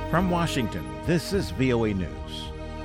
From Washington, this is VOA News.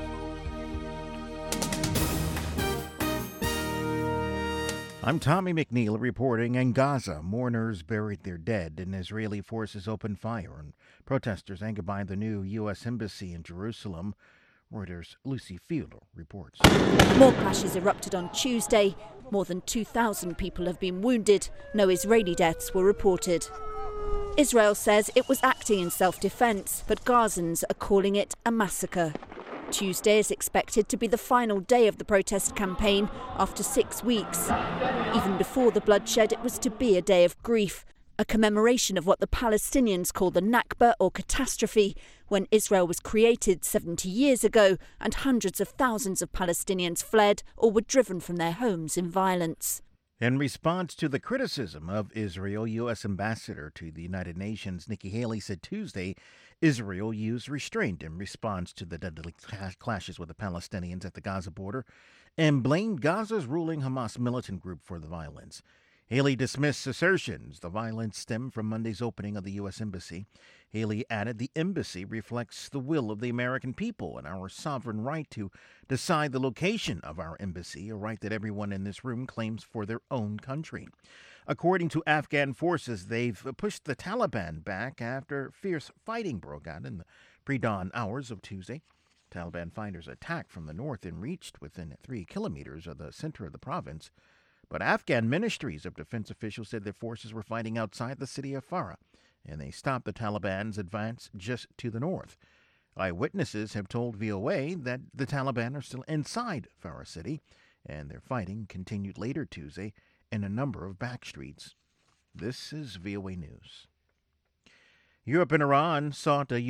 I'm Tommy McNeil reporting. In Gaza, mourners buried their dead and Israeli forces opened fire on protesters angered by the new U.S. Embassy in Jerusalem. Reuters' Lucy Fielder reports. More clashes erupted on Tuesday. More than 2,000 people have been wounded. No Israeli deaths were reported. Israel says it was acting in self-defense, but Gazans are calling it a massacre. Tuesday is expected to be the final day of the protest campaign after 6 weeks. Even before the bloodshed, it was to be a day of grief, a commemoration of what the Palestinians call the Nakba, or catastrophe, when Israel was created 70 years ago and hundreds of thousands of Palestinians fled or were driven from their homes in violence. In response to the criticism of Israel, U.S. Ambassador to the United Nations Nikki Haley said Tuesday Israel used restraint in response to the deadly clashes with the Palestinians at the Gaza border and blamed Gaza's ruling Hamas militant group for the violence. Haley dismissed assertions the violence stemmed from Monday's opening of the U.S. Embassy. Haley added the embassy reflects the will of the American people and our sovereign right to decide the location of our embassy, a right that everyone in this room claims for their own country. According to Afghan forces, they've pushed the Taliban back after fierce fighting broke out in the pre-dawn hours of Tuesday. Taliban fighters attacked from the north and reached within 3 kilometers of the center of the province. But Afghan ministries of defense officials said their forces were fighting outside the city of Farah, and they stopped the Taliban's advance just to the north. Eyewitnesses have told VOA that the Taliban are still inside Farah city, and their fighting continued later Tuesday in a number of back streets. This is VOA News. Europe and Iran sought a